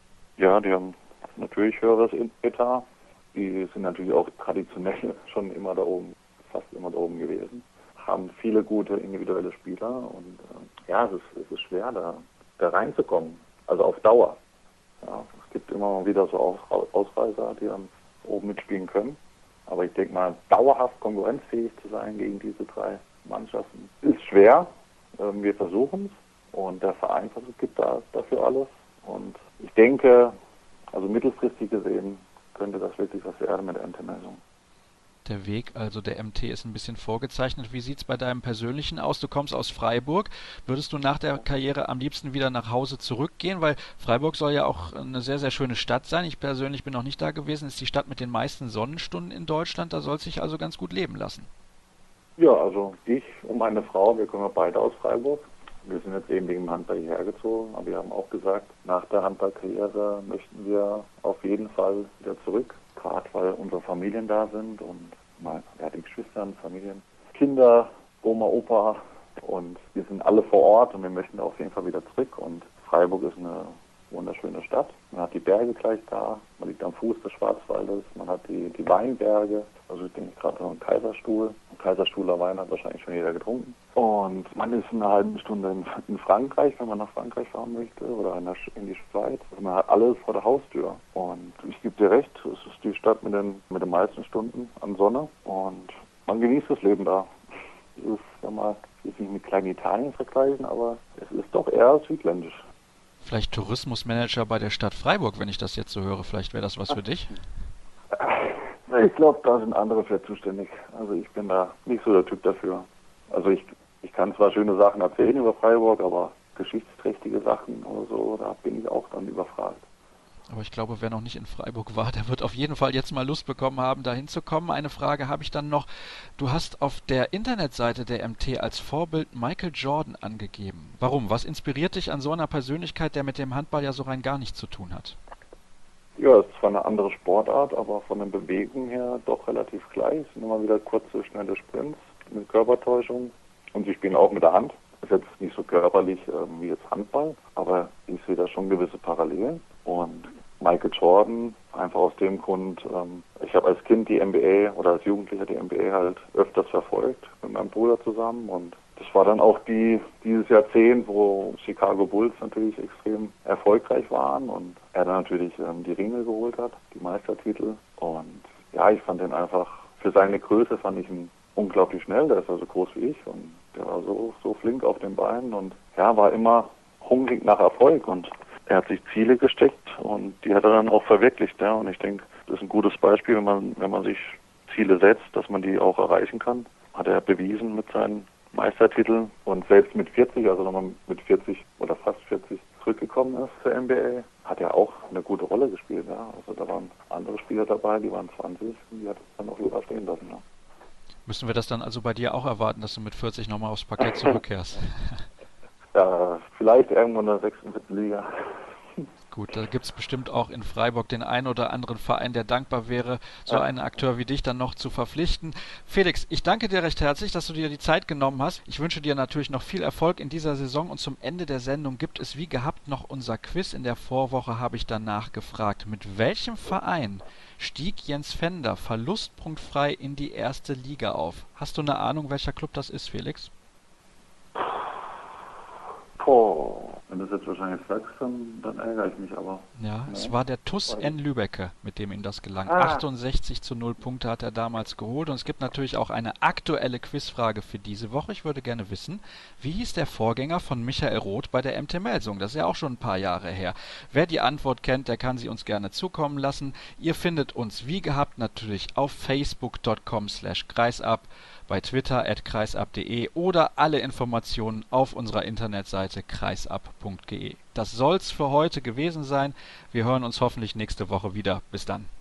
Ja, die haben natürlich höheres Etat. Die sind natürlich auch traditionell schon immer da oben, fast immer da oben gewesen. Haben viele gute individuelle Spieler und äh, ja, es ist, es ist schwer, da, da reinzukommen. Also auf Dauer. Ja, es gibt immer mal wieder so Ausreißer, die dann oben mitspielen können. Aber ich denke mal, dauerhaft konkurrenzfähig zu sein gegen diese drei Mannschaften ist schwer. Ähm, wir versuchen es und der Verein gibt da dafür alles. Und ich denke, also mittelfristig gesehen, könnte das wirklich was werden mit der M T-Melsung. Der Weg, also der M T, ist ein bisschen vorgezeichnet. Wie sieht es bei deinem Persönlichen aus? Du kommst aus Freiburg. Würdest du nach der Karriere am liebsten wieder nach Hause zurückgehen? Weil Freiburg soll ja auch eine sehr, sehr schöne Stadt sein. Ich persönlich bin noch nicht da gewesen. Ist die Stadt mit den meisten Sonnenstunden in Deutschland. Da soll es sich also ganz gut leben lassen. Ja, also ich und meine Frau, wir kommen beide aus Freiburg. Wir sind jetzt eben wegen dem Handball hierher gezogen, aber wir haben auch gesagt, nach der Handballkarriere möchten wir auf jeden Fall wieder zurück. Gerade weil unsere Familien da sind und mal, ja, die Geschwister, Familien, Kinder, Oma, Opa und wir sind alle vor Ort und wir möchten auf jeden Fall wieder zurück. Und Freiburg ist eine wunderschöne Stadt. Man hat die Berge gleich da, man liegt am Fuß des Schwarzwaldes, man hat die, die Weinberge, also ich denke gerade an den Kaiserstuhl. Ein Kaiserstuhler Wein hat wahrscheinlich schon jeder getrunken. Und man ist eine halbe Stunde in, in Frankreich, wenn man nach Frankreich fahren möchte, oder in, der, in die Schweiz. Also man hat alles vor der Haustür. Und ich gebe dir recht, es ist die Stadt mit den, mit den meisten Stunden an Sonne und man genießt das Leben da. Es ist, sag mal, ich will nicht mit Klein-Italien vergleichen, aber es ist doch eher südländisch. Vielleicht Tourismusmanager bei der Stadt Freiburg, wenn ich das jetzt so höre. Vielleicht wäre das was für dich? Ich glaube, da sind andere für zuständig. Also ich bin da nicht so der Typ dafür. Also ich, ich kann zwar schöne Sachen erzählen über Freiburg, aber geschichtsträchtige Sachen oder so, da bin ich auch dann überfragt. Aber ich glaube, wer noch nicht in Freiburg war, der wird auf jeden Fall jetzt mal Lust bekommen haben, da hinzukommen. Eine Frage habe ich dann noch. Du hast auf der Internetseite der M T als Vorbild Michael Jordan angegeben. Warum? Was inspiriert dich an so einer Persönlichkeit, der mit dem Handball ja so rein gar nichts zu tun hat? Ja, es ist zwar eine andere Sportart, aber von den Bewegungen her doch relativ gleich. Es sind immer wieder kurze, schnelle Sprints mit Körpertäuschung und sie spielen auch mit der Hand. Ist jetzt nicht so körperlich ähm, wie jetzt Handball, aber ich sehe da schon gewisse Parallelen. Und Michael Jordan, einfach aus dem Grund, ähm, ich habe als Kind die N B A oder als Jugendlicher die N B A halt öfters verfolgt mit meinem Bruder zusammen und das war dann auch die dieses Jahrzehnt, wo Chicago Bulls natürlich extrem erfolgreich waren und er dann natürlich ähm, die Ringe geholt hat, die Meistertitel. Und ja, ich fand ihn einfach, für seine Größe fand ich ihn unglaublich schnell, der ist also groß wie ich und der war so, so flink auf den Beinen und ja, war immer hungrig nach Erfolg und er hat sich Ziele gesteckt und die hat er dann auch verwirklicht. Ja. Und ich denke, das ist ein gutes Beispiel, wenn man, wenn man sich Ziele setzt, dass man die auch erreichen kann. Hat er bewiesen mit seinen Meistertiteln und selbst mit vierzig, also nochmal mit vierzig oder fast vierzig zurückgekommen ist zur N B A, hat er auch eine gute Rolle gespielt. Ja. Also da waren andere Spieler dabei, die waren zwanzig und die hat es dann auch überstehen lassen. Ja. Müssen wir das dann also bei dir auch erwarten, dass du mit vierzig nochmal aufs Parkett zurückkehrst? Ja, vielleicht irgendwo in der sechsten, siebten Liga. Gut, da gibt es bestimmt auch in Freiburg den einen oder anderen Verein, der dankbar wäre, so ja. einen Akteur wie dich dann noch zu verpflichten. Felix, ich danke dir recht herzlich, dass du dir die Zeit genommen hast. Ich wünsche dir natürlich noch viel Erfolg in dieser Saison und zum Ende der Sendung gibt es wie gehabt noch unser Quiz. In der Vorwoche habe ich danach gefragt, mit welchem Verein stieg Jens Fender verlustpunktfrei in die erste Liga auf? Hast du eine Ahnung, welcher Club das ist, Felix? Boah, wenn du das jetzt wahrscheinlich sagst, dann, dann ärgere ich mich aber. Ja, nee. Es war der T U S N Lübbecke, mit dem ihm das gelang. Ah. achtundsechzig zu null Punkte hat er damals geholt und es gibt natürlich auch eine aktuelle Quizfrage für diese Woche. Ich würde gerne wissen, wie hieß der Vorgänger von Michael Roth bei der M T Melsung? Das ist ja auch schon ein paar Jahre her. Wer die Antwort kennt, der kann sie uns gerne zukommen lassen. Ihr findet uns wie gehabt natürlich auf facebook punkt com slash kreisab, bei Twitter at kreisab punkt de oder alle Informationen auf unserer Internetseite kreisab punkt de. Das soll's für heute gewesen sein. Wir hören uns hoffentlich nächste Woche wieder. Bis dann.